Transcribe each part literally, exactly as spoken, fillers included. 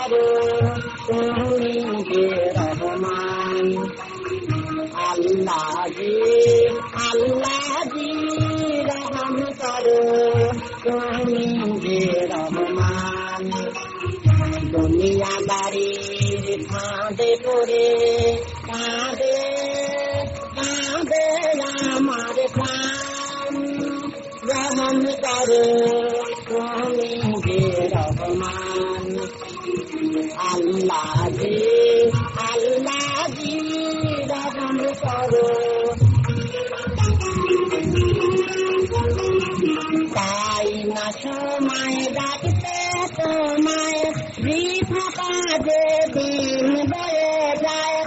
করো তুমি যে রহমান। আল্লাহ জি আল্লাহ জি রহম করো তুমি যে রহমান। দুনিয়াদারির ফাঁদে পড়ে কাঁদে কাঁদে আমার প্রাণ। রহম করো তুমি যে রহমান। আল্লাহ জি আল্লাহ জি রহম করো। তাই না সময় ডাকতে তোমায় বৃথা কাজে দিন বয়ে যায়।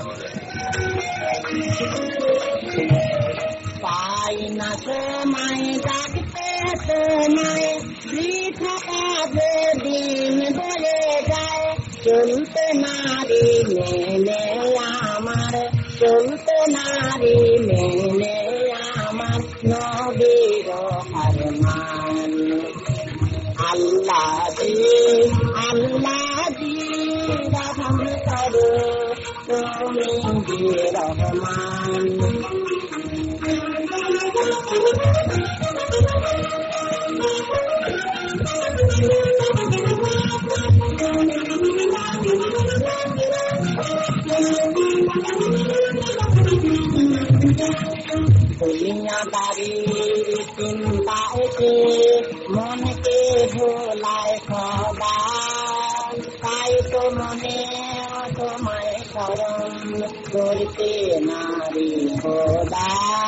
পাই না সময় ডাকতে তোমায় বৃথা কাজে দিন বয়ে যায়। চলতে নারী মেলে আমার চলতে নারী মেলে আমার নবীর ফরমান। আল্লাহ জি আল্লাহ জি রহম করো তুমি যে রহমান। দুনিয়াদারির চিন্তা এসে মনকে ভোলায় সদা। তাই তো মনে তোমায় স্মরণ করতে নারী খোদা।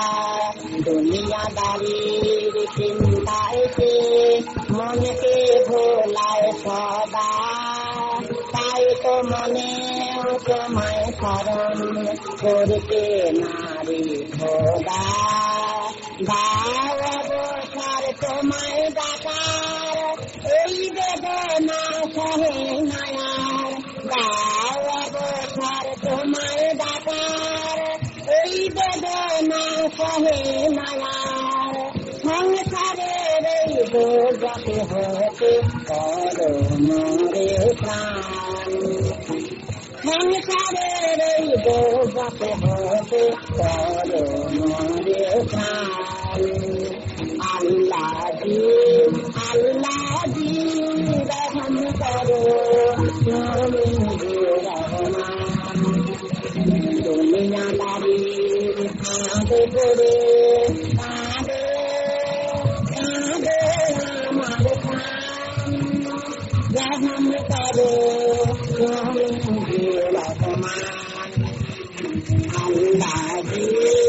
দুনিয়াদারির চিন্তা এসে মনকে ভোলায় সদা। তাই তো মনে তোমায় স্মরণ করতে নারী খোদা। গাও অবসর তোমায় ডাকার এই বেদনা সহে নায়ার। গাও অবসর তোমায় ডাকার এই বেদনা সহে নায়ার। সংসারের এই দোজখে হতে করো মোরে প্রাণ। সংসারের এই দোজখে হতে করো মোরে প্রাণ। আল্লাহ জি আল্লাহ জি রহম করো তুমি যে রহমান। দুনিয়াদারির ফাঁদে পড়ে কাঁদে কাঁদে আমার প্রাণ। রহম করো তুমি যে রহমান। আল্লাহ জি